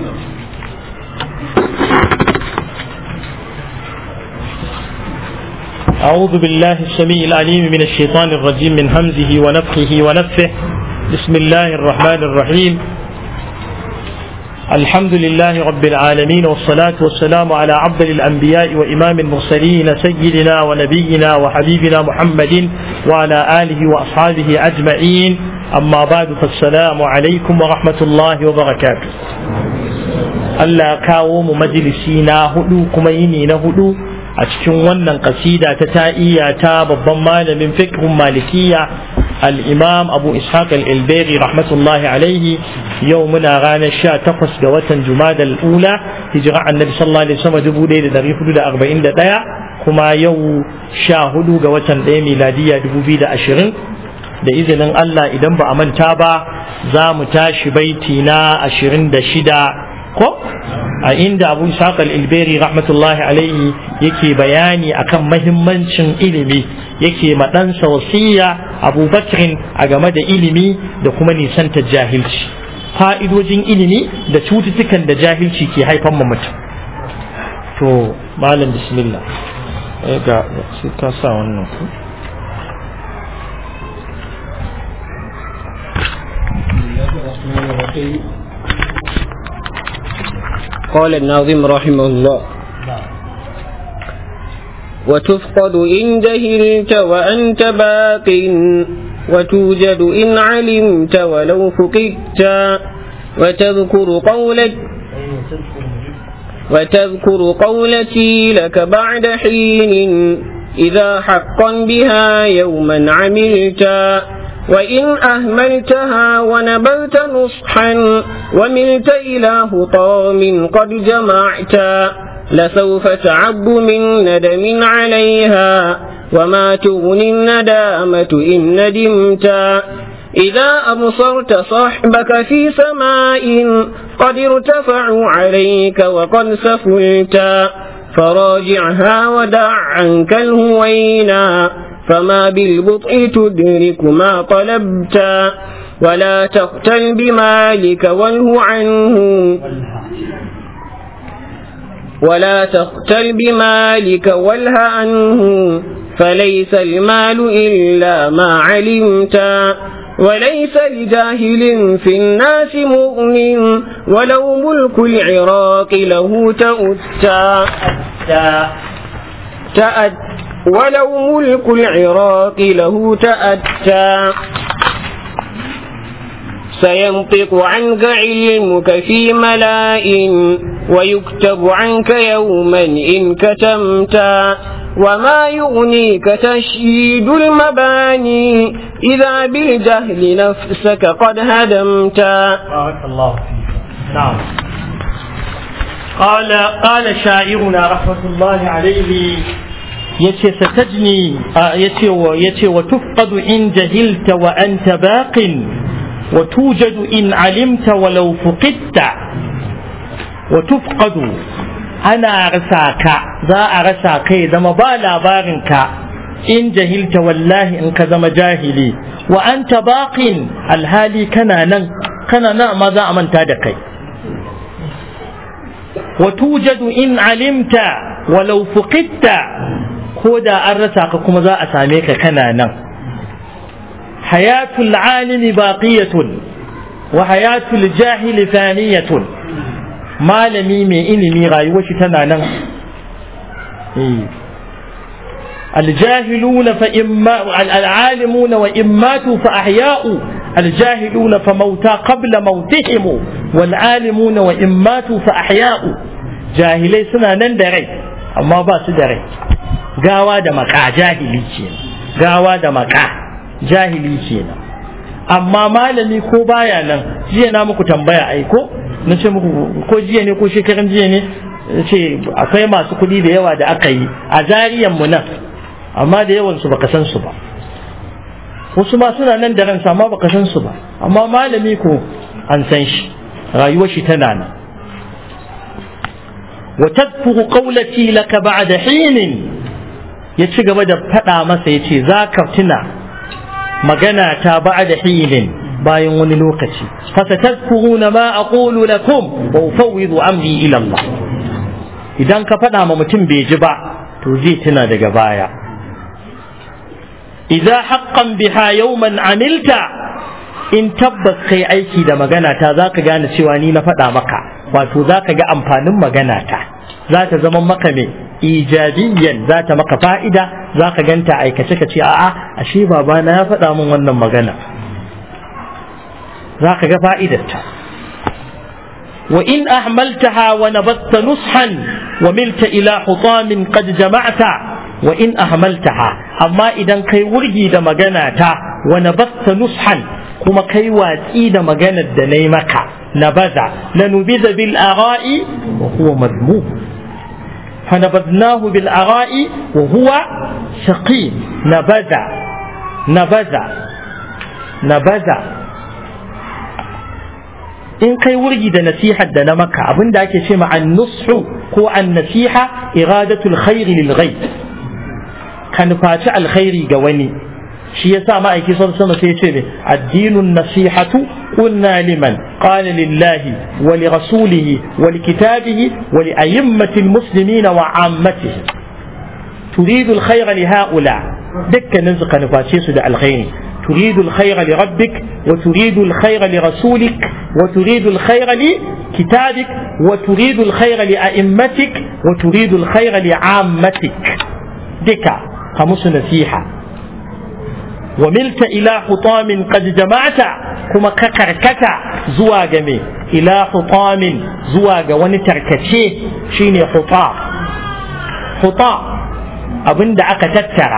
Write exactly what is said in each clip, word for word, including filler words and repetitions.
أعوذ بالله السميع العليم من الشيطان الرجيم من همزه ونفخه ونفثه. بسم الله الرحمن الرحيم. الحمد لله رب العالمين، والصلاة والسلام على عبد الأنبياء وإمام المرسلين سيدنا ونبينا وحبيبنا محمد وعلى آله وأصحابه أجمعين. أما بعد، فالسلام عليكم ورحمة الله وبركاته. Allah kawo mu majalisi na hudu kuma yini na hudu a cikin wannan kasida ta ta'iyya ta babban malamin fiqhun malikiyya al-imam Abu Ishaq al-Ilbari rahmatullahi alaihi. Yau muna ranar sha takwas ga watan Jumada al-Ula, hijira annabi sallallahu alaihi wasallam dubu ɗaya da ɗari hudu da arba'in da ɗaya, kuma yau sha hudu ga watan ɗaya miladiya dubu biyu da ashirin. Da izinin Allah, idan ba a manta ba, za mu tashi baiti na ashirin da shida ko a inda Abu Ishaq al-Ilbari rahmatullahi alaihi yake bayani akan mahimmancin ilimi, yake maɗansa wasiya Abu Bakrin a game da ilimi da kuma nisanta jahilci, fa'idojin ilimi da cututtukan da jahilci ke haifan mutum. To malam bismillah, ga sai ka sa wannan ku. قال الناظم رحمه الله: وتفقد إن جهلت وأنت باق، وتوجد إن علمت ولو فقدت، وتذكر قولك وتذكر قولتي لك بعد حين، إذا حقا بها يوما عملت، وإن أهملتها ونبلت نصحا وملت إلى هطام قد جمعت، لسوف تعب من ندم عليها، وما تغني الندامة إن ندمت. إذا أبصرت صحبك في سماء قد ارتفعوا عليك وقد سفلت، فراجعها ودع عنك الهوينا، فما بالبطء تدرك ما طلبت، ولا تقتل بمالك والهو عنه ولا تقتل بمالك والها عنه، فليس المال إلا ما علمت، وليس لجاهل في الناس مؤمن، ولو ملك العراق له تؤتى تأتى ولو ملك العراق له تأتى، سينطق عنك علمك في ملاء، ويكتب عنك يوما إن كتمت، وما يغنيك تشييد المباني، إذا بالجهل نفسك قد هدمت. بارك الله فيك. نعم. قال قال شاعرنا رحمة الله عليه: yace satajni yace wa yace wa tufqadu in jahilta wa anta baqin, wa tujadu in alimta walau fuqidta. wa tufqadu, ana rasa ka, za a rasa kai zama ba labarin ka, in jahilta wallahi in ka zama jahili, wa anta baqin alhali kana nan kana nan amma za a manta da kai. wa tujadu in alimta walau fuqidta, ko da an rasa ka kuma za a same ka kana nan. hayatul alimi baqiyatun wa hayatul jahili faniyatun. malami mai ilimi rayuwar shi tana nan. الجاهلون فإما العالمون وإن ماتوا فأحياء، الجاهلون فموتى قبل موتهم، والعالمون وإن ماتوا فأحياء. جاهلي سنة نندري أما باس دري، gawa da maka jahili kenan, gawa da maka jahili kenan. Amma malami ko baya nan, jiya na muku tambaya ai ko na ce muku ko jiya ne ko shekaran jiya ne, ce akwai masu kuɗi da yawa da aka yi a zariyan mu nan, amma da yawan su baka san su ba. Wasu ma suna nan da ransa amma baka san su ba, amma malami ko an san shi, rayuwar shi tana nan. wa tadfuru qawlati laka ba'da hinin, ya ci gaba da faɗa masa ya ce za ka tuna magana ta ba da hilin bayan wani lokaci fasatadkuruna ma aqulu lakum wa ufawwidu amri ila Allah idan ka faɗa ma mutum bai ji ba to zai tuna daga baya idza haqqan biha yawman amilta in tabbas kai aiki da magana ta zaka gane cewa ni na faɗa maka wato zaka ga amfanin magana ta za ta zama maka mai ijabiyyan za ta maka fa'ida za ka ganta aikace ka ce a'a ashe babana ya faɗa min wannan magana za ka ga fa'idarta wa in ahmaltaha wa nabatta nushan wa milta ila hutamin qad jama'ta wa in ahmaltaha amma idan kai wurgi da magana ta wa nabatta nushan kuma kai watsi da maganar da nayi maka nabaza lanubiza bil ara'i wa huwa madmum فنبذناه بالعراء وهو سقيم نبذ نبذ نبذ in kai wurgi da nasihar da na maka abinda ake ce ma an-nushu ko an-nasiha iradatul khairi lil ghayr kan faci alkhairi ga wani shi yasa ma'aiki sallallahu alaihi wasallam sai ya ce ad-dinun nasihatu qulna liman qala lillahi wa li rasulihi wa li kitabihi wa li a'immati al-muslimina wa 'ammatihi turidu al-khayra li ha'ula dukkanin su kan face su da alkhairi تريد الخير لربك وتريد الخير لرسولك وتريد الخير لكتابك وتريد الخير لأئمتك وتريد الخير لعامتك دكا خمس نصيحة وملت إلى حطام قد جمعت كما ككركتا زواج مي إلى حطام زواج ونتركتشي شيني حطام حطام أبن دعك تترى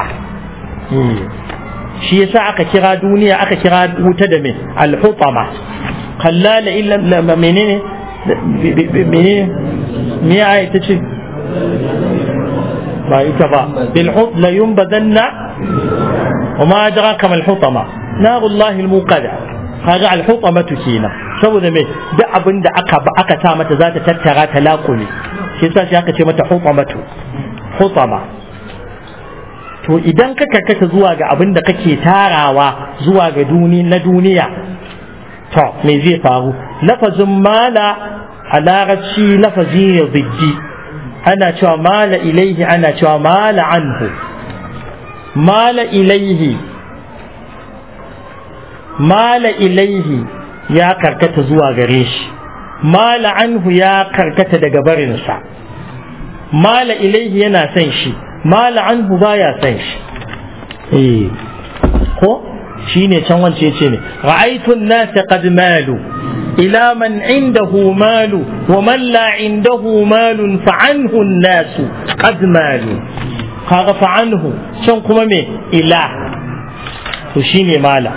shi yasa aka kira duniya aka kira wuta da me al-hutama kallala illa menene menene me ayi tace ba ita ba bil hut la yunbadanna wama adraka mal hutama narullahi al-muqada kaga al-hutama tukina saboda me duk abinda aka aka sa mata za ta tattara ta laƙume shi yasa shi aka ce mata hutamatu hutama to idan ka karkata zuwa ga abin da kake tarawa zuwa ga duni na duniya to me zai faru lafazin mala a larabci lafazi ne ziddi ana cewa mala ilaihi ana cewa mala anhu mala ilaihi mala ilaihi ya karkata zuwa gare shi mala anhu ya karkata daga barinsa mala ilaihi yana son shi mala anhu baya san shi eh ko shine can wance yace ne ra'aytu an-nas qad malu ila man indahu malu wa man la indahu malun fa anhu an-nas qad malu kaga fa anhu can kuma me ila to shine mala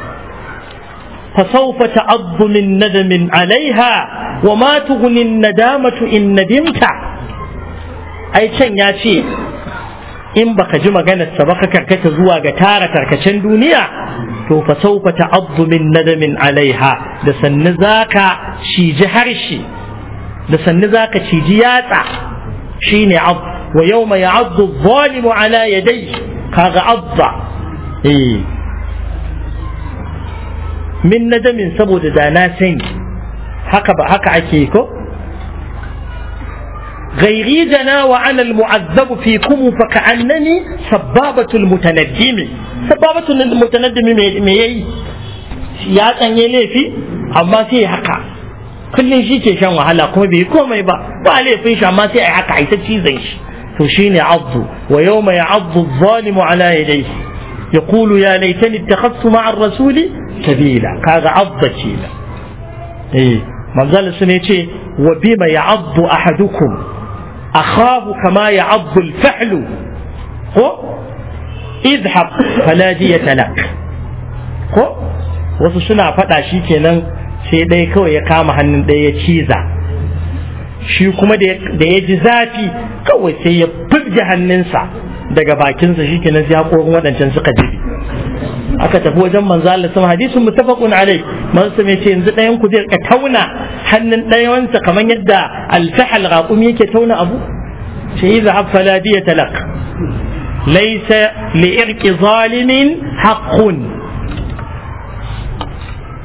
فسوف تعض من ندم عليها وما تغني الندامة إن ندمت أي كان ياتي in baka ji maganarsa ba ka karkata zuwa ga tara tarkacen duniya to fa sawfa ta'addu min nadamin alaiha da sanni zaka ciji harshe da sanni zaka ciji yatsa shine ab wa yawma ya'addu adh-dhalimu ala yadayhi kaga adda eh min nadamin saboda da na sani haka ba haka ake ko غيري جنا وأنا المعذب فيكم فكأنني سبابة المتندم سبابة المتندم ميي يا تاني لفي أما سي حقا كل شيء كشان وهلا كم بيكون ما يبا وعليه فيش أما سي حقا يتشيزنش تشيني عض ويوم يعض الظالم على يديه يقول يا ليتني اتخذت مع الرسول سبيلا كذا عض شيلا إيه من ذا السنة وبما يعض أحدكم أخاه كما يعض الفحل هو اذهب فلا دية لك هو wasu suna faɗa shi kenan sai ɗaya kawai ya kama hannun ɗaya ya ciza shi kuma da ya ji zafi kawai sai ya furge hannunsa daga bakinsa shi kenan sai haƙorin waɗancan suka jibi aka tafi wajen manzo Allah sama hadisin muttafaqun alai manzo mai ce yanzu ɗayan ku zai ka tauna hannun ɗayansa kamar yadda alfahal raqumi yake tauna abu sai idza hafala diya talaq laysa li irqi zalimin haqqun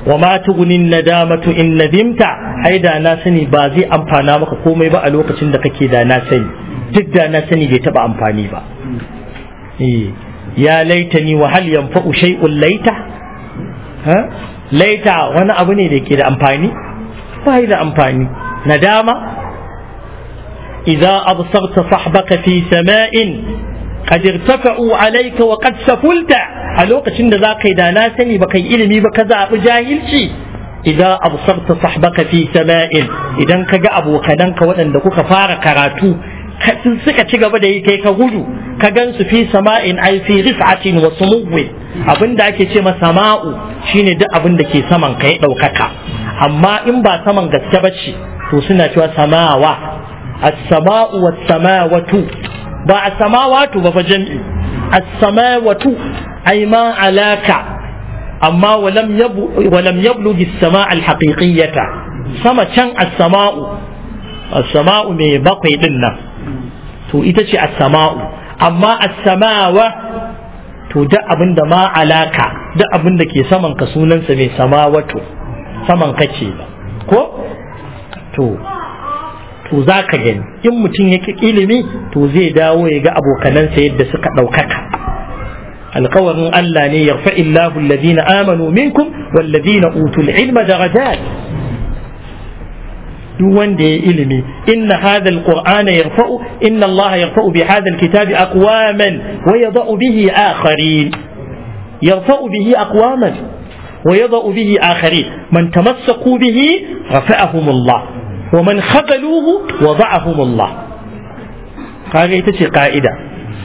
wa ma tughnin nadamatu in nadimta ai da na sani ba zai amfana maka komai ba a lokacin da kake da na sani duk da na sani bai taba amfani ba eh ya laitani wa hal yanfa'u shay'un laita ha laita wani abu ne da ke da amfani ba da amfani nadama idza absarta sahbaka fi sama'in qad irtafa'u alayka wa qad safulta a lokacin da zaka yi da na sani baka yi ilimi ba ka zabi jahilci idza absarta sahbaka fi sama'in idan kaga abokananka waɗanda kuka fara karatu suka ci gaba da yi kai ka gudu ka gansu fi sama'in ai fi rif'atin wa sumuwi abinda ake ce ma sama'u shine duk abin da ke saman kai daukaka amma in ba saman gaske bace to suna cewa samawa as-sama'u was-samawatu ba as-samawatu ba fa jami'i as-samawatu ai ma alaka amma walam yabu walam yablughi as-sama' al-haqiqiyyata sama can as-sama'u as-sama'u me bakwai din nan to ita ce as-sama'u amma as-samawa to duk abinda ma alaka duk abinda ke saman ka sunansa mai samawatu saman kake ko to to zaka gani in mutum yake ilimi to zai dawo ya ga abokanansa yadda suka daukaka alƙawarin Allah ne yarfa'illahu alladhina amanu minkum walladhina utul ilma darajat duk wanda ya ilimi inna hadha alqur'ana yarfa'u inna allaha yarfa'u bi hadha alkitabi aqwaman wa yada'u bihi akharin yarfa'u bihi aqwaman wa yada'u bihi akharin man tamassaku bihi rafa'ahum Allah wa man khadaluhu wada'ahum Allah kaga ita ce ka'ida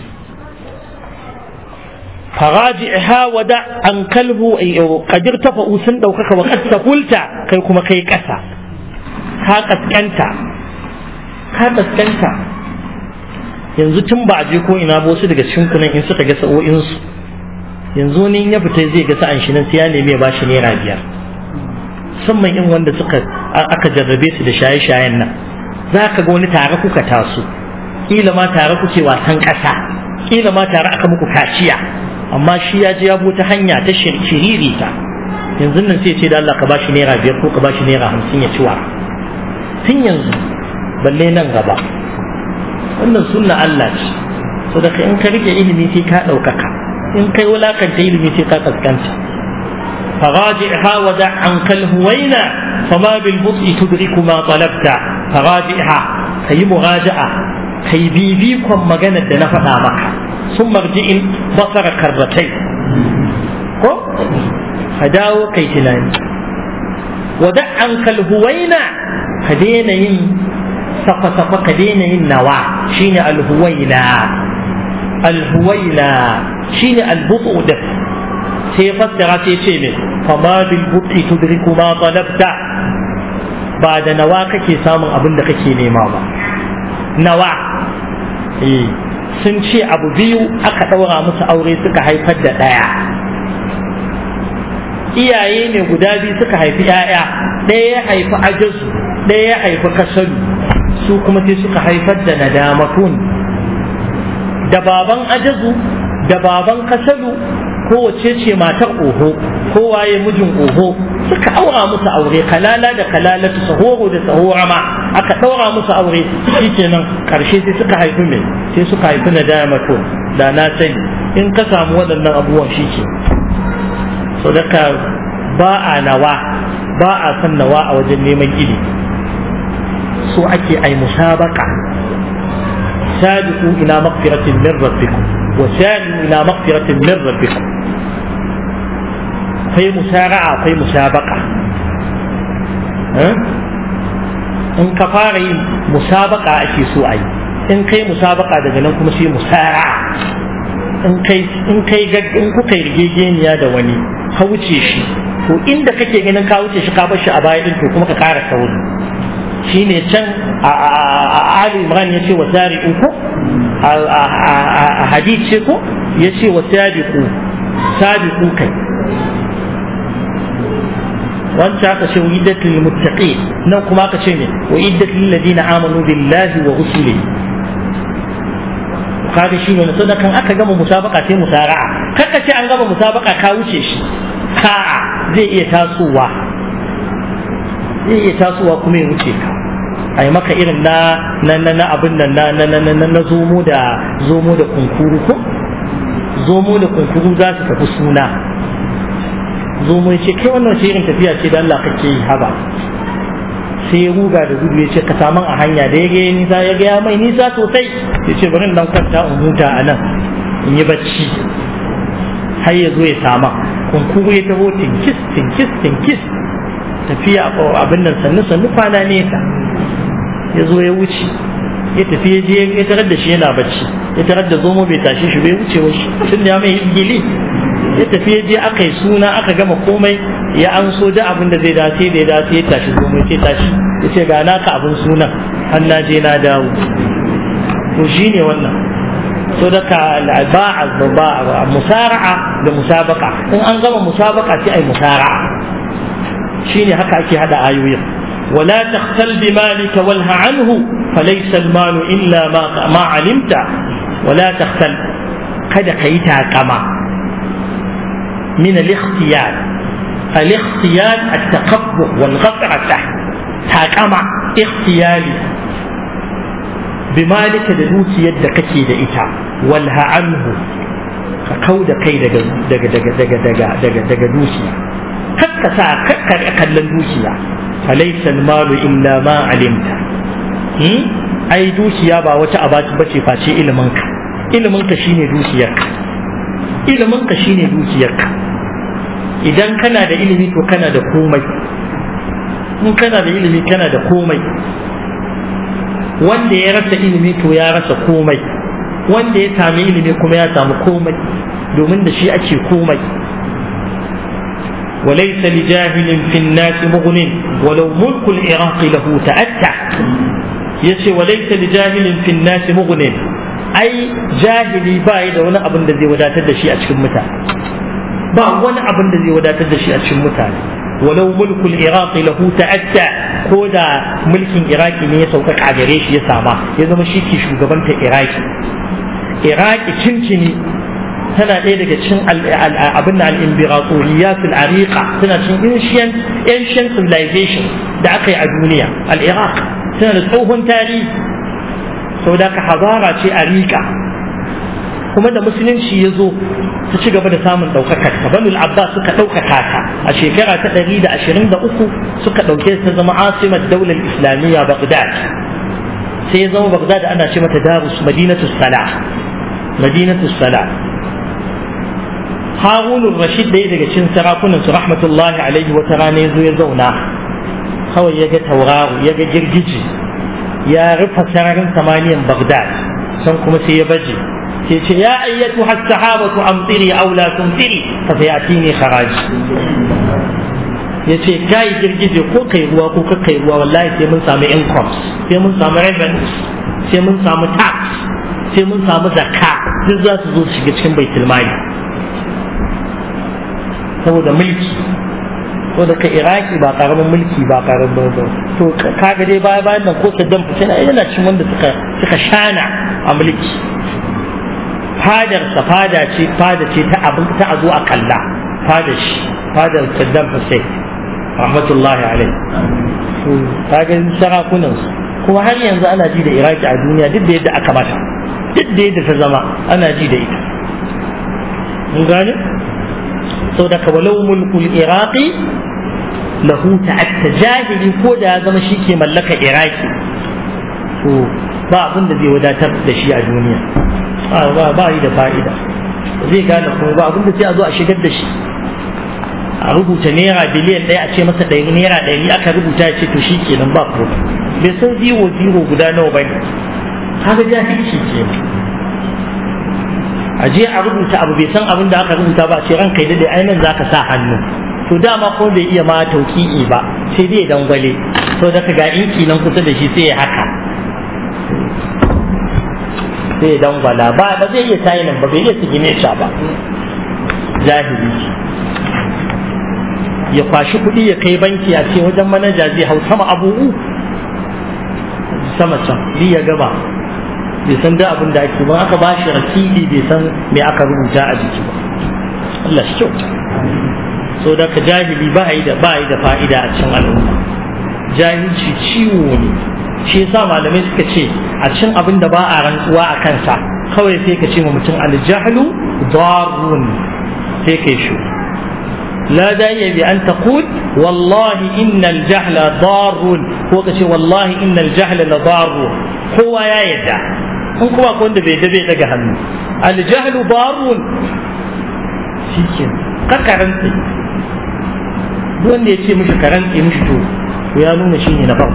faraji'ha wada an kalbu qadir tafa'u sun daukaka wa qad tafulta kai kuma kai kasa ka kaskanta ka kaskanta yanzu tun ba a je ko ina ba wasu daga cikin kunan in suka ga sa'o'in su yanzu ne ya fita zai ga sa'an shi nan sai ya nemi ya bashi naira biyar musamman in wanda suka aka jarrabe su da shaye-shayen nan za ka ga wani tare kuka taso kila ma tare kuke wasan ƙasa kila ma tare aka muku kaciya amma shi ya je ya bi ta hanya ta shiriri ta yanzu nan sai ce da Allah ka bashi naira biyar ko ka bashi naira hamsin ya ci wa tun yanzu balle nan gaba wannan sunna Allah ce so da in ka rike ilimi sai ka ɗaukaka in kai wulakanta ilimi sai ka kaskanta faraji'ha wa da' an kal huwaina fama bil bus'i tudriku ma talabta faraji'ha kai muraja'a kai bibi kon maganar da na faɗa maka sun marji'in basara karratai ko ka dawo kai tunani wa da' an kal huwaina ka daina yin safa-safa ka daina yin nawa shine alhuwaila alhuwaila shine albutu da sai fassara sai ce me fama bil buti tudriku ma talabta ba da nawa kake samun abin da kake nema ba nawa eh sun ce abu biyu aka daura musu aure suka haifar da daya iyaye ne guda biyu suka haifi yaya ɗaya ya haifi ajazu ɗaya ya haifi kasalu su kuma sai suka haifar da nadamatun da baban ajazu da baban kasalu kowace ce matar oho kowaye mijin oho suka aura musu aure kalala da kalalatu sahoro da sahora ma aka daura musu aure shikenan karshe sai suka haifi mai sai suka haifi nadamatun da na sani in ka samu waɗannan abubuwan shike so daga ba a nawa ba a san nawa a wajen neman ilimi so ake ai musabaka sabiqu ila maghfiratin min rabbikum wa sari'u ila maghfiratin min rabbikum akwai musara'a akwai musabaka in ka fara yin musabaka ake so ai in kai musabaka daga nan kuma sai musara'a in kai in kai in kuka rigegeniya da wani ka wuce shi to inda kake ganin ka wuce shi ka bar shi a baya din to kuma ka ƙara sauri shine can a Ali Imran yace wa sari'u ko a hadith ce ko yace wa sariqu sabiqu kai wanda aka ce widat lil muttaqin nan kuma aka ce ne widat lil ladina amanu billahi wa rusulihi kaga shi ne sadakan aka gama musabaka sai musara'a kaka ce an gama musabaka ka wuce shi ka'a zai iya tasowa zai iya tasowa kuma ya wuce ka a yi maka irin na na na abin nan na na na na na zomo da zomo da kunkuru ko zomo da kunkuru za su tafi suna zomo ya ce kai wannan ce irin tafiya ce da Allah kake yi haba sai ya ruga da gudu ya ce ka saman a hanya da ya gaya nisa ya gaya mai nisa sosai ya ce bari dan kwanta in huta a nan in yi bacci har ya zo ya sama kunkuru ya taho tinkis tinkis tinkis tafiya abin nan sannu sannu kwana nesa ya zo ya wuce ya tafi ya je ya tarar da shi yana bacci ya tarar da zomo bai tashi shi bai wuce wa shi tun da ya mai gili ya tafi ya je aka yi suna aka gama komai ya an so da abin da zai dace da ya dace ya tashi zomo ya ce tashi ya ce ga naka abin sunan har na je na dawo to shi ne wannan so da ka ba'a musara'a da musabaka in an gama musabaka sai ai musara'a shine haka ake hada ayoyin ولا تختل بمالك والها عنه فليس المال إلا ما ما علمت ولا تختل kada ka yi takama min al-ikhtiyar al-ikhtiyar at-taqabbuh wal ghafrata takama ikhtiyari bimalika da dukiyar da kake da ita walha anhu ka kauda kai daga daga daga daga daga daga daga dukiya kakka sa kakka kallon dukiya falaysa al-malu illa ma alimta ai dukiya ba wata abaci bace face ilimin ka ilimin ka shine dukiyarka ilimin ka shine dukiyarka idan kana da ilimi to kana da komai in kana da ilimi kana da komai wanda ya rasa ilimi to ya rasa komai wanda ya sami ilimi kuma ya samu komai domin da shi ake komai وليس لجاهل في الناس مغن ولو ملك العراق له تأتى يشي وليس لجاهل في الناس مغن أي جاهلي باي da wani abin da zai wadatar da shi a cikin mutane ba wani abin da zai wadatar da shi a cikin mutane walau mulkul iraq lahu ta'atta ko da mulkin iraki ne ya sauka a gare shi ya sama ya zama shi ke shugabanta iraki iraki cincini tana ɗaya daga cikin abin da al-imbiratoriyat al-ariqa tana cikin ancient ancient civilization da aka yi a duniya al-iraq tana da tsohon tarihi saboda ka hazara ce ariqa kuma da musulunci ya zo ta ci gaba da samun ɗaukakar ta banul abbas suka ɗaukaka ta a shekara ta ɗari da ashirin da uku suka ɗauke ta zama asimar daular islamiyya baghdad sai ya zama baghdad ana ce mata darus madinatus salah madinatus salah harunun rashid ɗaya daga cikin sarakunan su rahmatullahi alaihi wata rana ya zo ya zauna kawai ya ga tauraro ya ga girgiji ya rufe sararin samaniyan baghdad san kuma sai ya baje sai ce ya ayyatu has-sahabatu amtiri aw la tumtiri fa sayatini kharaj yace kai girgije ko kai ruwa ko ka kai ruwa wallahi sai mun samu incomes sai mun samu revenues sai mun samu tax sai mun samu zakka duk za su zo su shiga cikin baitul mali saboda mulki ko da ka iraki ba karamin mulki ba karamin ba to kaga dai baya bayan nan ko Saddam Hussein yana cin wanda suka suka shana a mulki fadar sa fada ce fada ce ta abin ta azo a kalla fada shi fadar Saddam Hussein rahmatullahi alaihi to kaga sarakunan su kuma har yanzu ana ji da iraki a duniya duk da yadda aka mata duk da yadda ta zama ana ji da ita mun gane sau da walau mulkul iraqi lahu ta'atta jahili ko da ya zama shi ke mallaka iraki to ba abin da zai wadatar da shi a duniya ba ba yi da fa'ida zai gane kuma ba abin da sai a zo a shigar da shi a rubuta naira biliyan ɗaya a ce masa ɗari naira ɗari aka rubuta ya ce to shi kenan ba ko bai san zero zero guda nawa bane kaga jahilci kenan a je a rubuta abu bai san abin da aka rubuta ba ce ranka da dai ainihin za ka sa hannu to dama ko bai iya ma tauki'i ba sai dai dangwale to da ka ga inki nan kusa da shi sai ya haka sai ya dangwala ba ba zai iya tayinan ba bai iya signature ba jahili ya kwashi kuɗi ya kai banki a ce wajen manaja zai hau sama abubu sama can ya gaba bai san da abin da ake ba aka ba shi rasidi bai san me aka rubuta a jiki ba Allah shi kyauta so da ka jahili ba yi da ba yi da fa'ida a cikin al'umma. Jahilci ciwo ne, shi yasa malamai suka ce a cikin abin da ba a rantsuwa a kansa kawai sai ka ce ma mutum aljahlu darun sai kai shi. لا داعي بأن تقول والله إن الجهل ضار هو كشي والله إن الجهل لضار هو يا يدع هم كما كنت بيدبي لجهل الجهل ضار شيء ككرنتي دون يشي مش كرنتي مش تو ويا نون شيء نفرق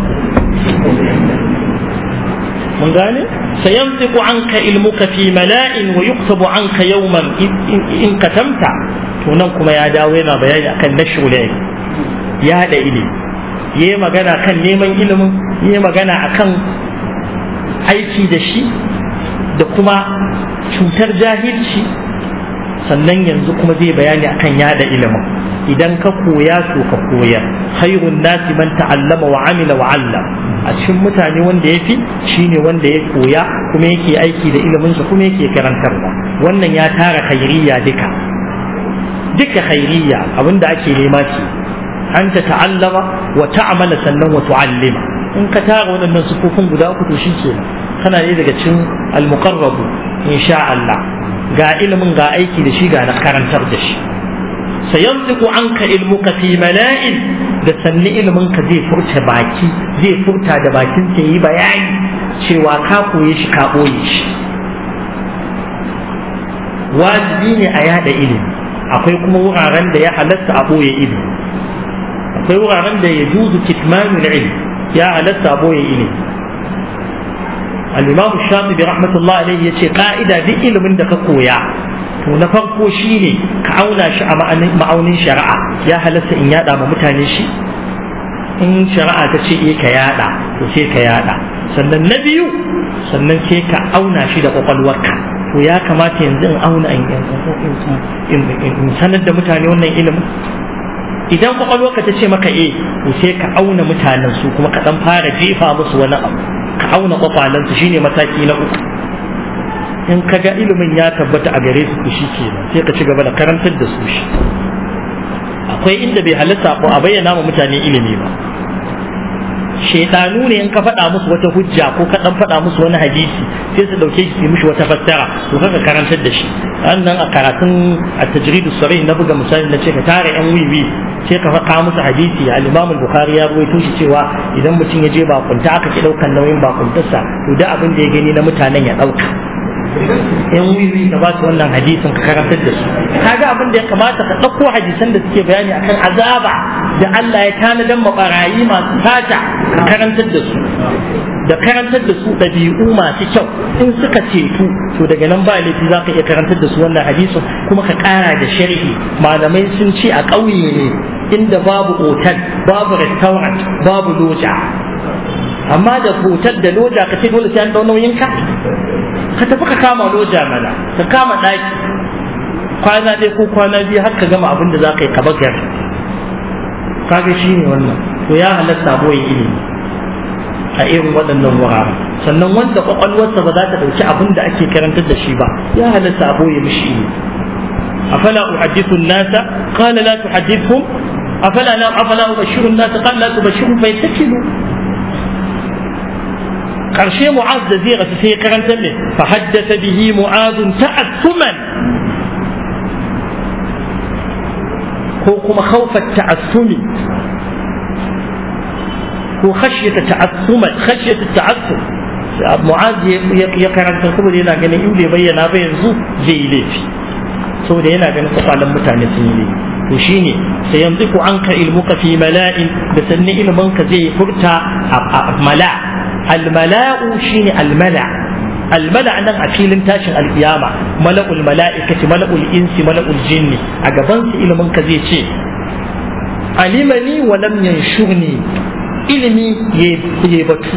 من قال سينطق عنك علمك في ملاء ويكتب عنك يوما إن كتمت tunan kuma ya dawo yana bayani akan nashru ne ya hada ilimi yayi magana kan neman ilimin yayi magana akan aiki da shi da kuma cutar jahilci sannan yanzu kuma zai bayani akan yada ilimin idan ka koya to ka koya khairun nasi man ta'allama wa amila wa 'allam a cikin mutane wanda yafi shine wanda ya koya kuma yake aiki da ilimin sa kuma yake karantarwa wannan ya tara khairiyya duka duka khairiyya abinda ake nema ce an ta ta'allama wa ta'amala sannan wa tu'allima in ka tara waɗannan sufofin guda uku to shikenan kana ne daga cikin al-muqarrabu insha Allah ga ilimin ga aiki da shi ga na karantar da shi sayantiqu anka ilmuka fi mala'in da sanni ilimin ka zai furta baki zai furta da bakin sa yi bayani cewa ka koye shi ka boye shi wajibi ne a yada ilimi akwai kuma wuraren da ya halatta a boye ilimi akwai wuraren da ya juzu kitmanul ilmi ya halatta a boye ilimi al-imam shafi'i rahmatullah alayhi yace ka'ida duk ilimin da ka koya to na farko shine ka auna shi a ma'aunin shari'a ya halatta in yada ma mutane shi in shari'a ta ce eh ka yada to sai ka yada sannan na biyu sannan sai ka auna shi da kwakwalwarka to ya kamata yanzu in auna in sanar da mutane wannan ilimin idan kwakwalwarka ta ce maka eh to sai ka auna mutanen su kuma ka dan fara jefa musu wani abu ka auna kwakwalan su shine mataki na uku in ka ga ilimin ya tabbata a gare su shi kenan sai ka ci gaba da karantar da su shi akwai inda bai halatta ko a bayyana ma mutane ilimi ba shaitanu ne in ka faɗa musu wata hujja ko ka dan faɗa musu wani hadisi sai su dauke shi su mishi wata fassara to kaga karantar da shi annan a karatun at-tajrid as-sarih na buga misali na ce ka tare yan wiwi sai ka faɗa musu hadisi al-Imam al-Bukhari ya rawaito shi cewa idan mutum ya je bakunta aka ki daukan nauyin bakuntarsa to da abin da ya gani na mutanen ya dauka yan wiwi ka ba su wannan hadisin ka karantar da su kaga abin da ya kamata ka ɗauko hadisan da suke bayani akan azaba da Allah ya tanadan mabarayi masu sata ka karantar da su da karantar da su ɗabi'u masu kyau in suka ceto to daga nan ba laifi za ka iya karantar da su wannan hadisin kuma ka ƙara da sharhi malamai sun ce a ƙauye ne inda babu otal babu restaurant babu loja amma da hotel da loja ka ce dole sai an ɗau nauyin ka ka tafi ka kama loja mana ka kama ɗaki kwana ɗaya ko kwana biyu har ka gama abin da za ka yi ka bagar kaga shi ne wannan to ya halatta boye ilimi a irin waɗannan wurare sannan wanda kwakwalwarsa ba za ta ɗauki abin da ake karantar da shi ba ya halatta a boye mishi ilimi afala uhaddithu an-nasa qala la tuhaddithhum afala la afala ubashiru an-nasa qala la tubashirhum fa yattakilu karshe mu'az da zai rasu sai karantar ne fa haddasa bihi mu'azun ta'assuman ko kuma khawfat ta'assumi ko khashyata ta'assuman khashyata ta'assum mu'az ya karanta saboda yana ganin in bai bayyana ba yanzu zai yi laifi saboda yana ganin kwakwalen mutane sun yi laifi to shine sai yanzu ku anka ilmuka fi mala'in da sannan ilminka zai furta a mala' almala'u shine almala' almala' nan a filin tashin alkiyama mala'ul mala'ikati mala'ul insi mala'ul jinni a gaban su ilimin ka zai ce alimani wa lam yanshurni ilimi ya batu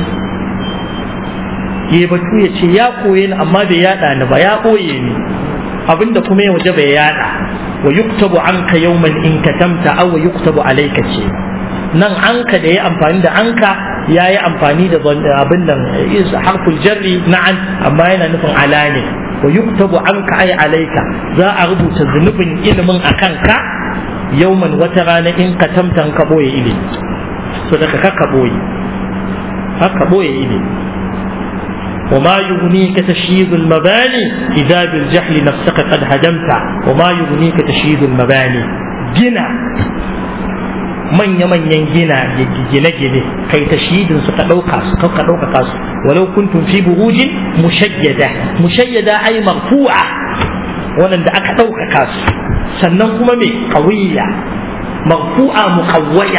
ya batu ya ce ya koye ni amma bai yada ni ba ya koye ni abinda kuma ya waje bai yada wa yuktabu anka yawman in katamta aw yuktabu alayka ce nan anka da ya amfani da anka ya yi amfani da abin nan harful jarri na'an amma yana nufin ala ne wa yuktabu anka ay alayka za a rubuta zunubin ilimin akan ka yawman wata rana in ka tamtan ka boye ilimi so daga ka boye haka boye ilimi وما يغنيك تشييد المباني إذا بالجهل نفسك قد هدمت وما يغنيك تشييد المباني جنا من يمن ينجنا جنا جنا كي تشييد سكدوكا سكدوكا كاس ولو كنتم في بروج مشيدة مشيدة أي مرفوعة ولن دعك دوكا كاس سننكم مي قوية مرفوعة مقوية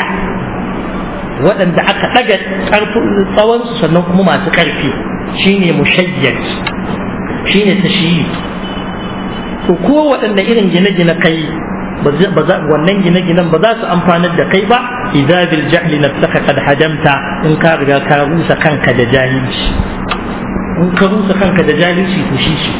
ولن دعك تجد tsawon sannan kuma masu ƙarfi shine mushayyad shine tashyid to ko waɗanne irin gine-gine kai wannan gine-ginen ba za su amfanar da kai ba idza bil jahli nafsaka qad hadamta in ka riga ka rusa kanka da jahilci in ka rusa kanka da jahilci to shi shi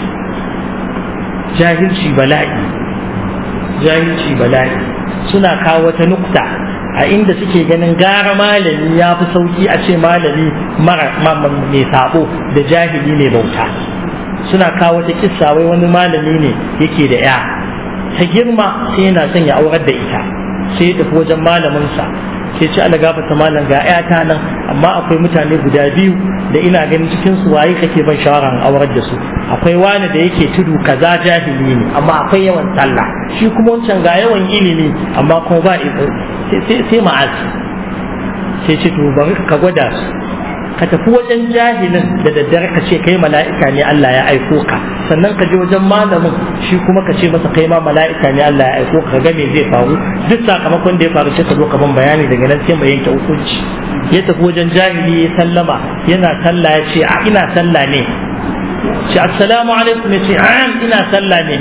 jahilci bala'i jahilci bala'i suna kawo wata nukta a inda suke ganin gara malami ya fi sauki a ce malami mara mai sabo da jahili mai bauta suna kawo ta kissa wai wani malami ne yake da ya ta girma sai yana son ya aurar da ita sai ya tafi wajen malaminsa sai ce Allah gafarta malam ga ƴata nan amma akwai mutane guda biyu da ina ganin cikin su waye kake ban shawara an aurar da su akwai wani da yake tudu kaza jahili ne amma akwai yawan sallah shi kuma wancan ga yawan ilimi amma kuma ba sai sai ma'asi sai ce to bari ka gwada su ka tafi wajen jahilin da daddare ka ce kai mala'ika ne Allah ya aiko ka sannan ka je wajen malamin shi kuma ka ce masa kai ma mala'ika ne Allah ya aiko ka ga me zai faru duk sakamakon da ya faru sai ka zo ka ban bayani daga nan sai mu yanke hukunci ya tafi wajen jahili ya sallama yana sallah ya ce a ina sallah ne ce assalamu alaikum ya ce am ina sallah ne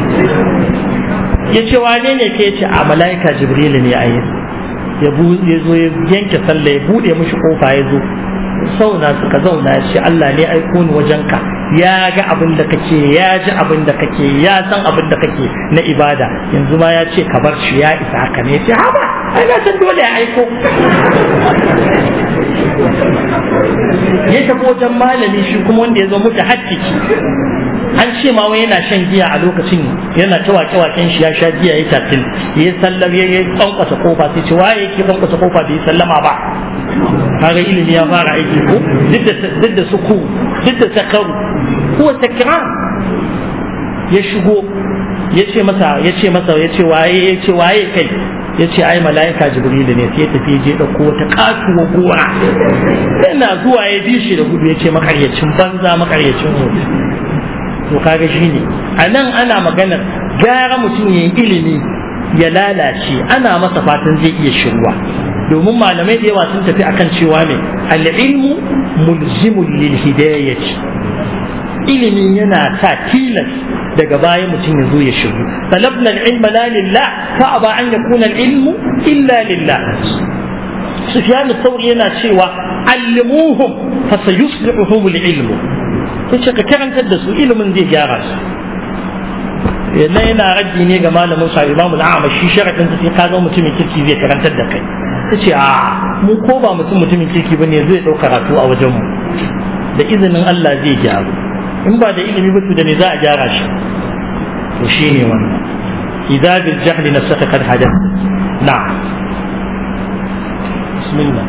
ya ce wane ne ke ce a mala'ika jibril ne a yi ya zo ya yanke sallah ya bude mishi kofa ya zo sauna suka zauna shi Allah ne aiko ni wajenka ya ga abin da kake ya ji abin da kake ya san abin da kake na ibada yanzu ma ya ce ka bar shi ya isa haka ne ce haba ai na san dole ya aiko ya tafi wajen malami shi kuma wanda ya zo mutu hakkiki an ce ma wai yana shan giya a lokacin yana ta wake waken shi ya sha giya ya tafil ya sallam ya yi tsankwasa kofa sai ce waye yake tsankwasa kofa bai sallama ba kaga ilimi ya fara aiki ko duk da suku duk da sakaru ko sakran ya shigo ya ce masa ya ce masa ya ce waye ya ce waye kai ya ce ai mala'ika jibrilu ne sai ya tafi je dauko wata katuwa gora yana zuwa ya bi shi da gudu ya ce makaryacin banza makaryacin hoto to kaga shine anan ana maganar gara mutum yayin ilimi ya lalace ana masa fatan zai iya shirwa domin malamai da yawa sun tafi akan cewa ne al-ilmu mulzimun lil hidayati ilimi yana sa tilas daga baya mutum ya zo ya shiru talabna al-ilma la lillah fa aba an yakuna al-ilmu illa lillah Sufyan al-Thawri yana cewa allimuhum fa sayuslihuhum al-ilmu kace ka karantar da su ilimin zai gyara su yana yana raddi ne ga malamin sa Imam al-A'mash shi sharadin sai ka ga mutumin kirki zai karantar da kai tace a mu ko ba mutum mutumin kirki bane zai dauka karatu a wajen mu da izinin Allah zai gyaru in ba da ilimi ba to da ne za a gyara shi to shine wannan idza bil jahl nafsaka qad hadath na'am bismillah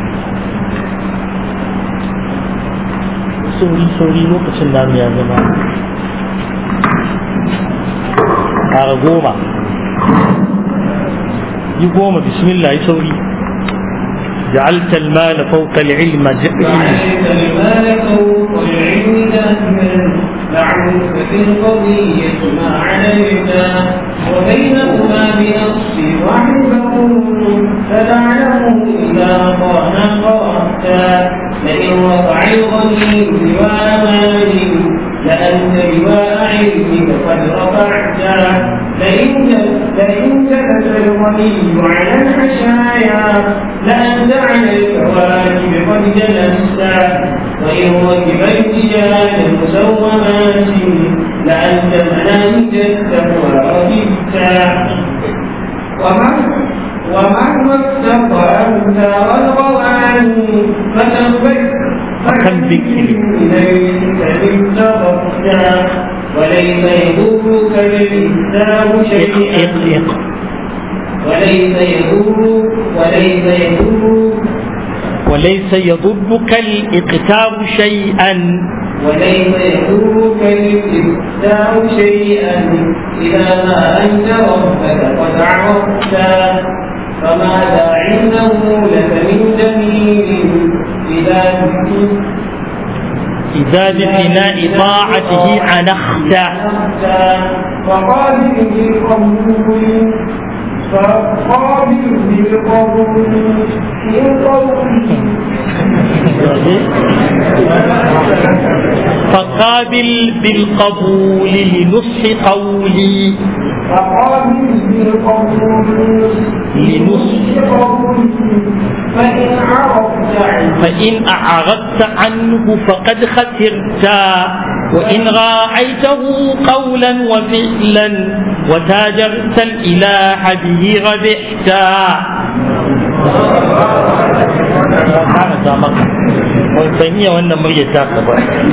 sauri sauri lokacin da ya zama ƙara goma yi goma bismillah yi sauri جعلت المال فوق العلم جعلت المال فوق العلم جهلا لعلك في القضية ما عليك وبينهما بنص وحده فلعله إذا قام قرأت لئن وقع الغني بوامان لأنت بواء علمك قد رفعت لئن كتب الغني على الحشايا لأنت على الكواكب قد جلست وإن ركب الرجال مسومات لأنت منامك التقوى ركبت ومهما استقرأت والقرآن فكم ذكر إليك وليس يضرك بالإسلام شيئا وليس يضر وليس يضر وليس يضرك الإقتار شيئا وليس يضرك الإبتاع شيئا إذا ما أنت ربك قد عرفت فماذا عنده لك من جميل إذا إذا بفناء طاعته عنخت فقابل بالقبول فقابل بالقبول فقابل بالقبول لنصح قولي فقابل بالقبول لنصح فإن عرفت عنه فإن أعرضت عنه فقد خسرت وإن راعيته قولا وفعلا وتاجرت الإله به ربحت. والبنية وأن مرية تاقبة.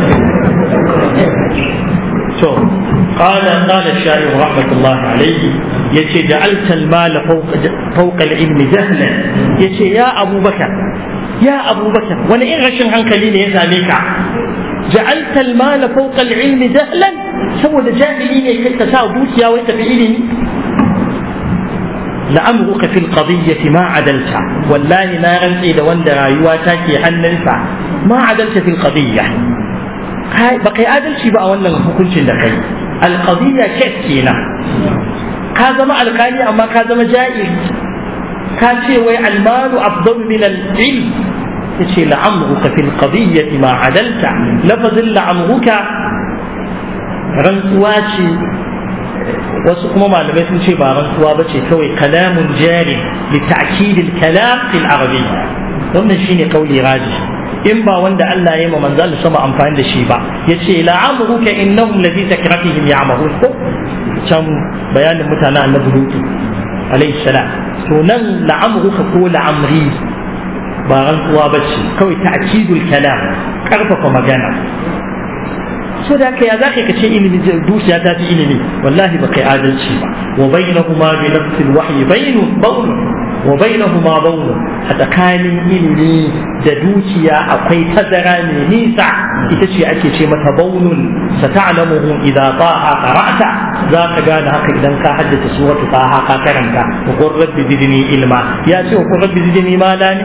قال قال الشاعر رحمة الله عليه يشي جعلت المال فوق فوق العلم جهلا يشي يا أبو بكر يا أبو بكر وأنا إن غشن عنك لي يا ساميك جعلت المال فوق العلم جهلا سوى جاهلين كي تساو دوسيا ويتفعيلني لأمرك في القضية ما عدلت والله ما رنسي لو أن رايواتك حننفع ما عدلت في القضية بقي adalci ba a wannan hukuncin da kai alqadiyya kekkina ka zama alkali amma ka zama ja'ir ka ce wai almalu afdalu min al-ilm yace la'amruka fil qadiyyati ma adalta lafazin la'amruka rantsuwa ce wasu kuma malamai sun ce ba rantsuwa ba ce kawai kalamun jari li ta'kid al-kalam fil arabiyya wannan shine kauli rajih in ba wanda Allah ya ma manzo Allah sama amfani da shi ba yace la'amruka innahum ladhi zakratihim ya'mahun ko can bayanin mutanen annabi Lutu alayhi salam to nan la'amruka ko la'amri ba rantsuwa bace kawai ta'kidul kalam karfafa magana so da kai ya zaka kace ilimi dukiya ta fi ilimi wallahi ba kai adalci ba wa bainahuma bi nafsil wahyi bainun bawn wa bainahuma bawn tsakanin ilimi da dukiya akwai tazara mai nisa ita ce ake ce mata bawnun sata'lamuhu idza ta'a qara'ta zaka gane haka idan ka haddace suratu taha ka karanta wa qur rabbi zidni ilma ya ce wa qur rabbi zidni malani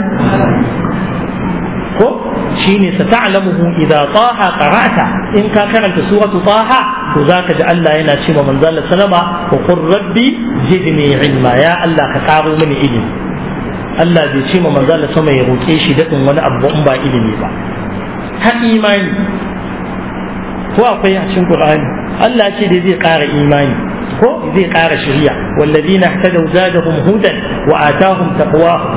ko shine sata'lamuhu idza taha qara'ta in ka karanta suratu taha to zaka ji Allah yana ce wa manzo Allah sallama wa qur rabbi zidni ilma ya Allah ka karo mini ilimi Allah bai ce ma manzo Allah sama ya roke shi dadin wani abu in ba ilimi ba ta imani ko akwai a cikin Qur'ani Allah ce da zai ƙara imani ko zai ƙara shari'a walladina ihtadaw zadahum hudan wa atahum taqwahum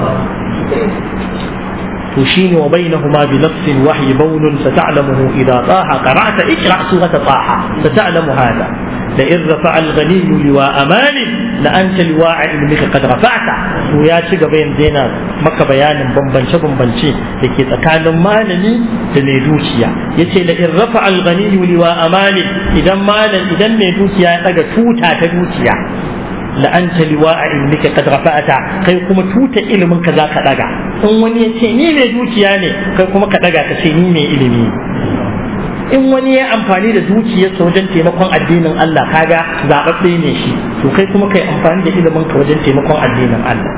وشين وبينهما بنفس الوحي بون ستعلمه إذا طاح قرأت اقرأ سورة طاح ستعلم هذا لئن رفع الغني لواء مال لأنت لواء علمك قد رفعت ويا شيخ بين زينا مكة بيان بمبنش بمبنش لكي تكالم مالني تنيدوشيا يتي لئن رفع الغني لواء مال إذا مال إذا نيدوشيا يتقى توتا تدوشيا la'anta liwa'a ilmika qad rafa'ata kai kuma tuta ilimin ka zaka daga in wani ya ce ni mai dukiya ne kai kuma ka daga ka ce ni mai ilimi in wani ya amfani da dukiyarsa wajen taimakon addinin Allah kaga zababbe ne shi to kai kuma kai amfani da ilimin ka wajen taimakon addinin Allah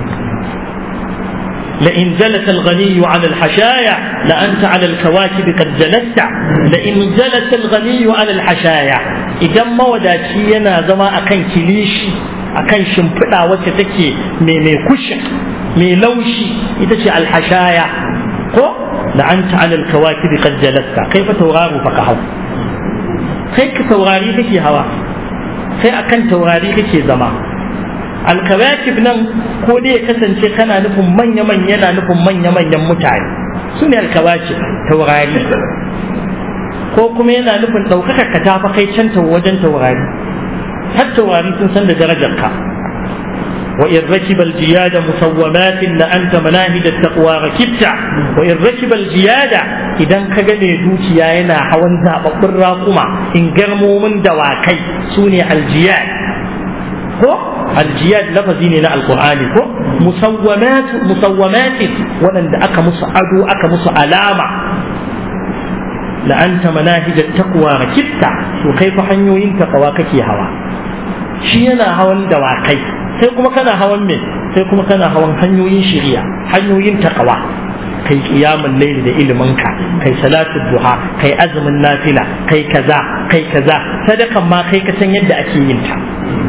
لئن جلس الغني على الحشايا لأنت على الكواكب قد جلست لئن جلس الغني على الحشايا إذا ما وداتينا زما أكن كليش أكن شمبدا وتتكي مي مي كشك مي لوشي إذا الحشايا قو لأنت على الكواكب قد جلست كيف تغار فكهو كيف تغاري كي هوا كيف أكن تغاري كي زما alkawakib nan ko dai ya kasance kana nufin manya-manya yana nufin manya-manyan mutane su ne alkawakib taurari ko kuma yana nufin ɗaukaka ka tafa kai can wajen taurari har taurari sun san da darajar ka wa in rakiba aljiyada musawwamatin la anta manahid at-taqwa rakibta wa in rakiba aljiyada idan ka ga mai dukiya yana hawan zababbun raƙuma in garmomin dawakai su ne aljiyad ko aljiyad lafazi ne na alqur'ani ko musawwamat musawwamat wanda aka musu ado aka musu alama la anta manahij at-taqwa rakibta to kai fa hanyoyin taqwa kake hawa shi yana hawan dawakai sai kuma kana hawan me sai kuma kana hawan hanyoyin shari'a hanyoyin taqwa kai qiyamul layl da iliminka kai salatul duha kai azumin nafila kai kaza kai kaza sadakan ma kai ka san yadda ake yin ta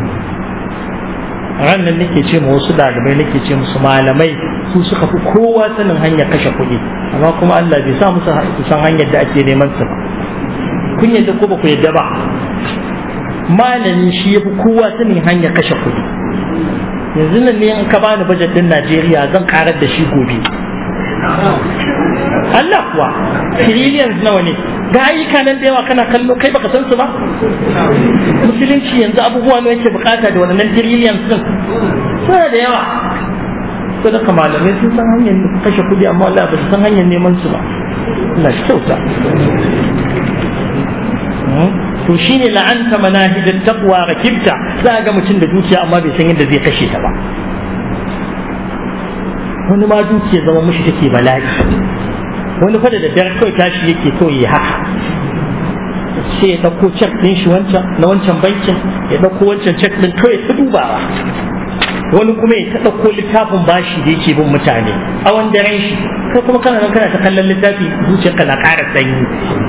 ranan nake ce ma wasu dalibai nake ce musu malamai su suka fi kowa sanin hanyar kashe kuɗi amma kuma Allah bai sa musu su san hanyar da ake neman su ba kun yadda ko ba ku yadda ba malami shi yafi kowa sanin hanyar kashe kuɗi yanzu nan ne in ka bani bajet din Najeriya zan karar da shi gobe Allah kuwa trillions nawa ne ga ayyuka nan da yawa kana kallo kai baka san su ba musulunci yanzu abubuwa ne yake bukata da wannan trillions din suna da yawa ko da malamai sun san hanyar kashe kudi amma Allah ba su san hanyar neman su ba Allah shi kyauta to shine la'anta manahijat taqwa rakibta za ga mutum da dukiya amma bai san yadda zai kashe ta ba wani ma dukiya zama mushi take bala'i wani fa da daddare kawai tashi yake kawai ya haka sai ya ɗauko cek ɗin shi wancan na wancan bankin ya ɗauko wancan cek ɗin kawai ta dubawa wani kuma ya ta ɗauko littafin bashi da yake bin mutane a wanda ran shi kai kuma kana nan kana ta kallon littafi zuciyarka na ƙara sanyi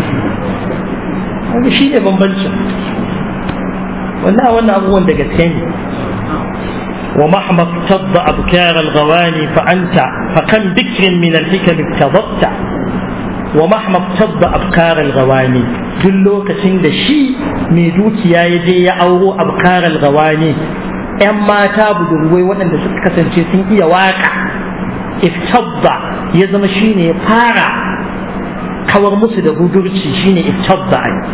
wani shi ne bambancin wannan wannan abubuwan da gaske ne ومهما اقتض أبكار الغواني فأنت فكم بكر من الحكم اقتضبت ومهما اقتض أبكار الغواني دلو كسند شي ميدوك يا يجي أو أبكار الغواني أما تابد الوي وأن كسند شي سنكي واقع اقتض يزم شيني فارع كور مسد بدرتي شيني اقتض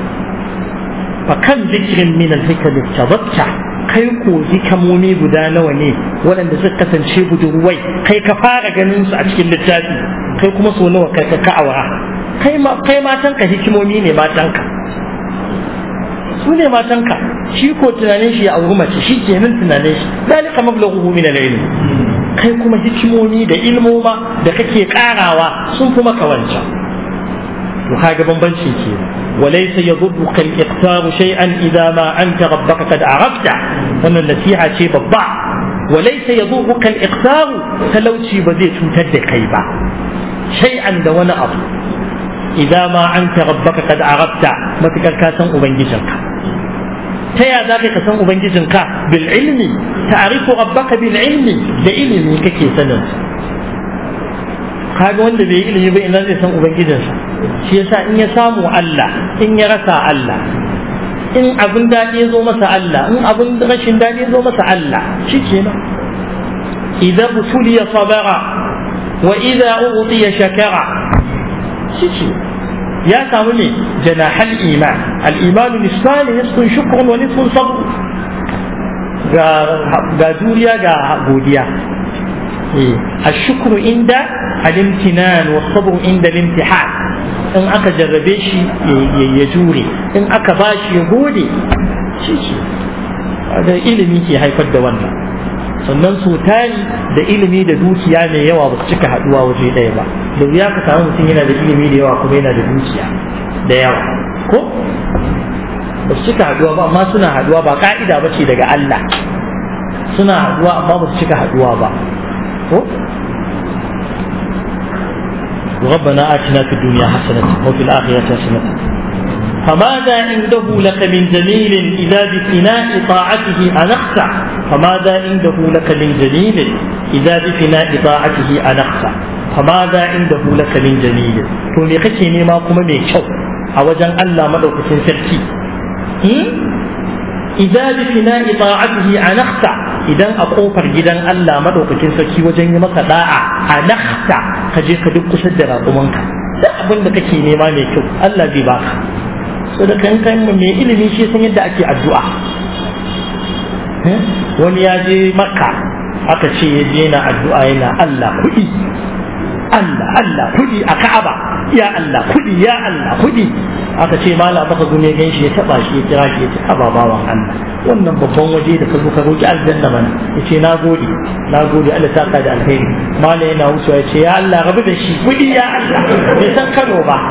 فكم بكر من الحكم اقتضبت kai ko hikamomi guda nawa ne waɗanda suka kasance budurwai kai ka fara ganin su a cikin littafi kai kuma so nawa kai ka aura kai ma kai matanka hikimomi ne matanka su ne matanka shi ko tunanin shi ya auri mace shi kenan tunanin shi dalika mablaghuhu min al-ilm kai kuma hikimomi da ilmoma da kake karawa sun fi maka wancan to kaga bambancin kenan وليس يضرك الإقتار شيئا إذا ما أنت ربك قد عرفت أن النصيحة شيء بالضع وليس يضرك الإقتار فلوتي بديت تد كيبا شيئا دون أرض إذا ما أنت ربك قد عرفت ما تكركاسا أبنجزنك تيا ذاك كسان أبنجزنك بالعلم تعرف ربك بالعلم لإلم كي سنن kaga wanda bai ilimi ba ina zai san ubangijinsa shi yasa in ya samu Allah in ya rasa Allah in abin daɗi ya zo masa Allah in abin rashin daɗi ya zo masa Allah shikenan idza butuliya sabara wa idza ughtiya shakara shike ya samu ne janahal iman al iman nisfan nisfun shukrun wa nisfun sabr ga ga duniya ga godiya الشكر عند الامتنان والصبر عند الامتحان in aka jarrabe shi ya jure in aka ba shi ya gode shi ce da ilimi ke haifar da wannan sannan so tari da ilimi da dukiya mai yawa ba su cika haduwa waje ɗaya ba da wuya ka samu mutum yana da ilimi da yawa kuma yana da dukiya da yawa ko ba su cika haduwa ba amma suna haduwa ba ka'ida ba ce daga Allah suna haduwa amma ba su cika haduwa ba ربنا آتنا في الدنيا حسنة وفي الآخرة حسنة فماذا عنده لك من جميل إذا بفناء طاعته أنخسع فماذا عنده لك من جميل إذا بفناء طاعته أنخسع فماذا عنده لك من جميل تومي كشيني ما كما ميشو أوجن الله مدوك سنسركي إذا بفناء طاعته أنخسع idan a kofar gidan Allah madaukakin sarki wajen yi maka da'a a nakhta ka je ka duk kusa da raƙumanka duk abin da kake nema mai kyau Allah zai baka so da kan kan mai ilimi shi san yadda ake addu'a wani ya je Makka aka ce ya je na addu'a yana Allah kuɗi Allah Allah kuɗi a Ka'aba ya Allah kuɗi ya Allah kuɗi aka ce malam baka gune gan shi ya taba shi ya kira shi ya ce ababawan Allah wannan babban waje da ka zo ka roki aljanna mana yace na gode na gode Allah saka da alheri mala yana wucewa yace ya Allah rabu da shi kudi ya Allah bai san Kano ba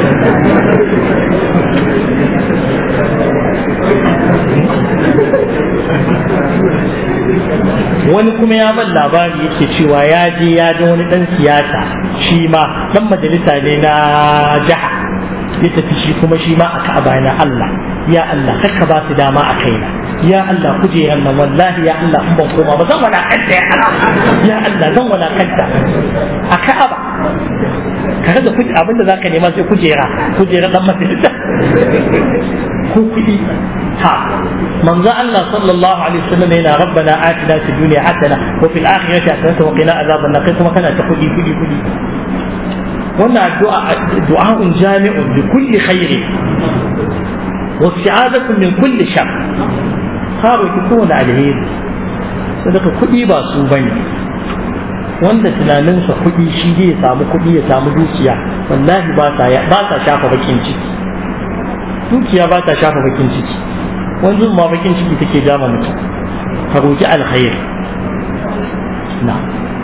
wani kuma ya ban labari yake cewa ya je ya ga wani dan siyasa shi ma dan majalisa ne na jiha ya tafi shi kuma shi ma aka abana Allah ya Allah kakka ba su dama a kaina ya Allah kujeran nan wallahi ya Allah in ban koma ba zan wala kanta ya Allah ya Allah zan wala kanta a Ka'aba ka da kuɗi abinda zaka nema sai kujera kujera dan majalisa ko kuɗi ha manzo Allah sallallahu alaihi wasallam yana rabbana atina fid dunya hasana wa fil akhirati hasana wa qina azaban nar kuma kana ta kuɗi kuɗi kuɗi wannan addu'a du'a'un jami'un li kulli khairin wa isti'adatun min kulli shar karo ki kowane alheri sadaka kuɗi ba su bane wanda tunaninsa kuɗi shi zai samu kuɗi ya samu dukiya wallahi ba sa ba sa shafa bakin ciki dukiya ba ta shafa bakin ciki wanzu ma bakin ciki take jama mutum ka roki alkhair na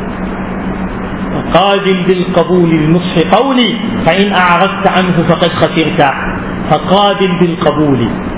قادل بالقبول النصح قولي فإن أعرضت عنه فقد خسرت فقادل بالقبول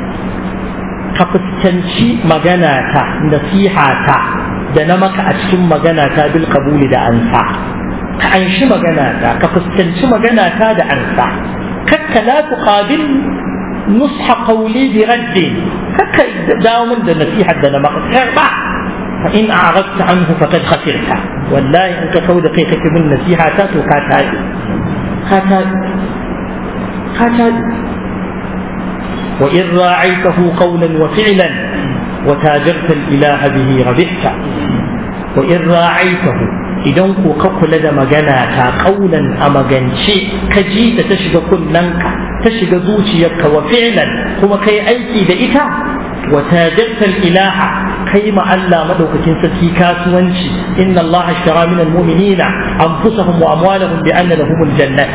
كفتنشي مغناتا نصيحاتا دنمك أتشم مغناتا بالقبول دا أنسا كأنشي مغناتا كفتنشي مغناتا دا أنسا كك لا تقابل نصح قولي برد كك داوم دا نصيحة دنمك كربا فإن أعرضت عنه فقد خسرت والله إنك كود قيقك من نصيحة تاتو كاتاد كاتاد كاتاد وإن راعيته قولا وفعلا وتاجرت الإله به ربحت وإن راعيته إذن كوكك لدى مغناتا قولا أمغنشي كجيت تشغى كلنك تشغى زوجيك وفعلا كما كي أيكي دئتا وتاجرت الإله كيما ألا مدوكة سكي كاسوانشي إن الله اشترى من المؤمنين أنفسهم وأموالهم بأن لهم الجنة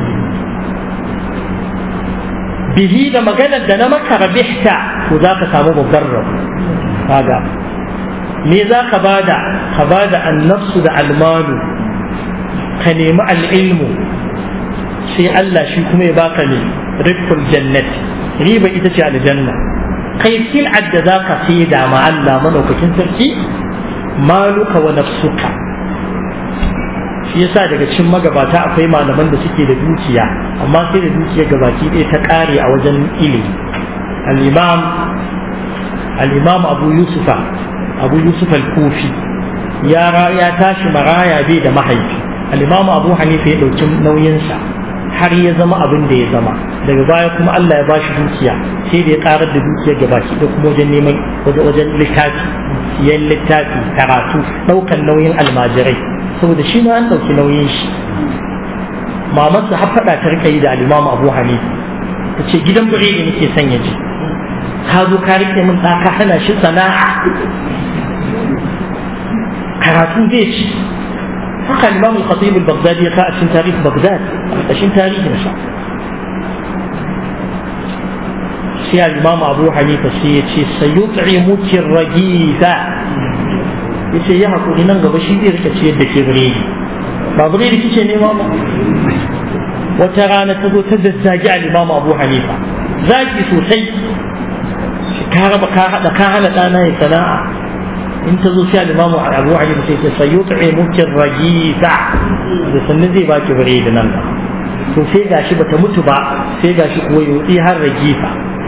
به لما قالت دنمك ربحت وذاك سامو مقرب هذا لذا خبادا خبادا النفس دع المال كنيم العلم شيء الله شيكم يباكني ربح الجنة ريبا إتشي على الجنة كيف العد ذاك سيدا مع الله منوك كنتركي مالك ونفسك shi yasa daga cikin magabata akwai malaman da suke da dukiya amma sai da dukiya gabaki ɗaya ta ƙare a wajen ilimi al-imam al-imam Abu Yusufa Abu Yusuf al-Kufi ya ya tashi maraya bai da mahaifi al-imam Abu Hanifa ya dauki nauyin sa har ya zama abin da ya zama daga baya kuma Allah ya bashi dukiya sai da ya karar da dukiya gabaki da kuma wajen neman wajen wajen littafi siyan littafi karatu daukan nauyin almajirai saboda shi ma an ɗauki nauyin shi mamarsa har faɗa ta rika yi da alimamu Abu Hanifa ta ce gidan biredi nake son ya je ka zo ka rike min ɗaka hana shi sana'a karatu zai ci haka alimamu al-Khatib al-Baghdadi ya ka a cikin tarihi Baghdad a cikin tarihin sa sai alimamu Abu Hanifa sai ya ce sayut'imuki ar-ragiza yace ya hakuri nan gaba shi zai rika ciyar da ke biredi ba biredi kice nema ba wata rana ta zo ta zazzagi al-Imam Abu Hanifa zaki sosai shi ka raba ka hada ka hana dana ya sana'a in ta zo sai al-Imam Abu Hanifa sai ya sayuti mukir ragisa da sannan zai baki biredi nan to sai gashi bata mutu ba sai gashi kuwa yoti har ragifa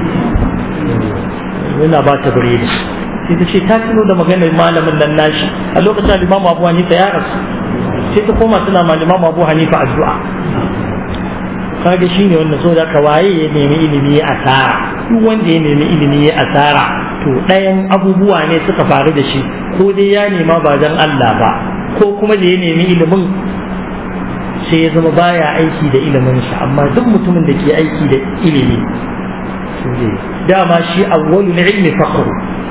yana ba ta biredi sai ta ce ta tuno da maganar malamin nan nashi a lokacin Imam Abu Hanifa ya rasu sai ta koma tana ma Imam Abu Hanifa addu'a kaga shine wannan so da kawaye ya nemi ilimi ya asara duk wanda ya nemi ilimi ya asara to ɗayan abubuwa ne suka faru da shi ko dai ya nema ba dan Allah ba ko kuma da ya nemi ilimin sai ya zama baya aiki da ilimin sa amma duk mutumin da ke aiki da ilimi dama shi awwalul ilmi faqru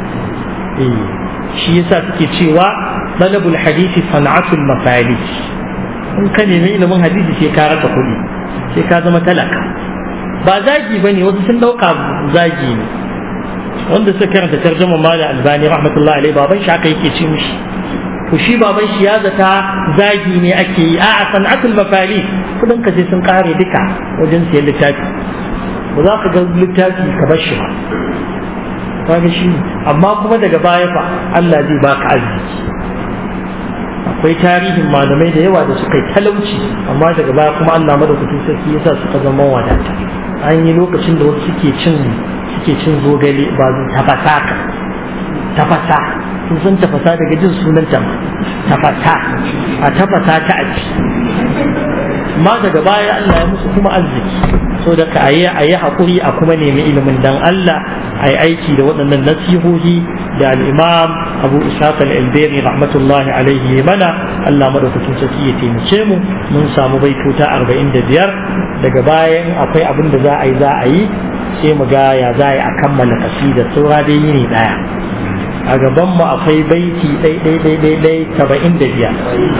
shi yasa suke cewa talabul hadisi sana'atul mafalis in ka nemi ilimin hadisi sai ka rasa kuɗi sai ka zama talaka ba zagi bane wasu sun dauka zagi ne wanda suka karanta tarjuma Malam Albani rahmatullahi alaihi baban shi haka yake ce mishi to shi baban shi ya zata zagi ne ake yi a'a san'atul mafali kudin ka sai sun kare duka wajen siyan littafi ba za ka ga littafi ka bar shi ba kaga shi amma kuma daga baya fa Allah zai baka arziki akwai tarihin malamai da yawa da suka yi talauci amma daga baya kuma Allah madaukakin sarki yasa suka zama wadata an yi lokacin da wasu suke cin suke cin zogale ba tafasa ka tafasa sun san tafasa daga jin sunan ta tafasa a tafasa ta aji amma daga baya Allah ya musu kuma arziki so da ka ayi ayi hakuri a kuma nemi ilimin dan Allah ayi aiki da waɗannan nasihohi da al-Imam Abu Ishaq al-Albani rahmatullahi alaihi mana Allah madaukakin sarki ya taimake mu mun samu baitota arba'in da biyar daga bayan akwai abin da za a yi za a yi sai mu ga ya za a yi a kammala kasida saura dai yini daya a gaban mu akwai baiti ɗai ɗai ɗai ɗai ɗai saba'in da biyar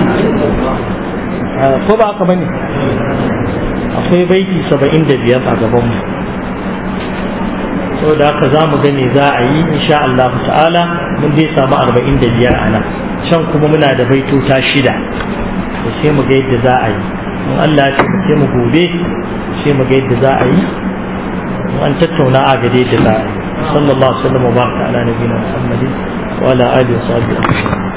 ko ba haka bane akwai baiti saba'in da biyar a gaban mu saboda haka za mu gane za a yi insha Allah ta'ala mun dai samu arba'in da biyar a nan can kuma muna da baitota shida to sai mu ga yadda za a yi in Allah ya ce mu gobe sai mu ga yadda za a yi an tattauna a gade yadda za a yi sallallahu alaihi wa sallam wa baraka ala nabiyina Muhammadin wa ala alihi wa sahbihi